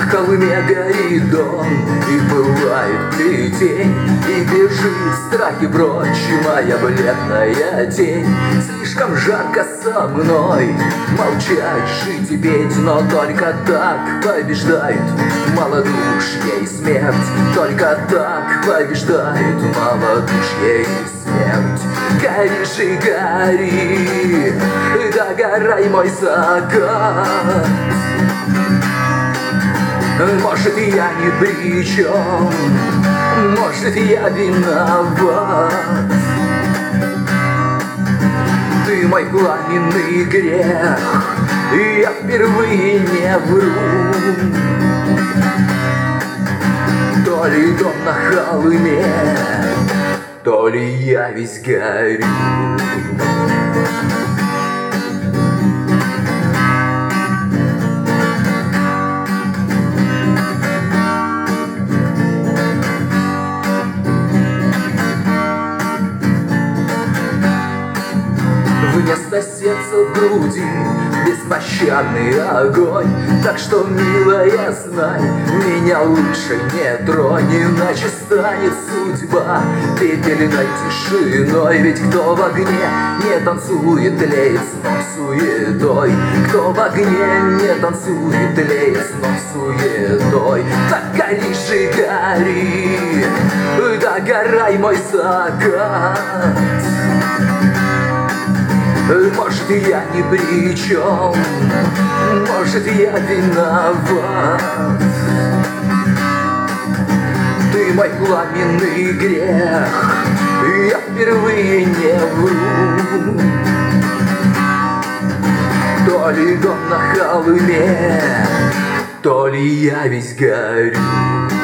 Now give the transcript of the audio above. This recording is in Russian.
холме горит дом, и бывает ли день, и бежит страхи прочь, моя бледная тень. Слишком жарко со мной молчать, жить и петь, но только так побеждает малодушие и смерть. Только так побеждает малодушие и смерть. Гори же, гори, догорай, мой закат. Может, я ни при чем, может, я виноват. Ты мой пламенный грех, и я впервые не вру. То ли дом на холме, то ли я весь горю. Вместо сердца в груди беспощадный огонь. Так что, милая, знай, меня лучше не тронь, иначе станет судьба пепельной тишиной. Ведь кто в огне не танцует, тлеет сном суетой. Кто в огне не танцует, тлеет сном суетой. Так гори же, гори, догорай, мой закат. Может, я ни при чем, может, я виноват. Ты мой пламенный грех, и я впервые не вру. То ли дом на холме, то ли я весь горю.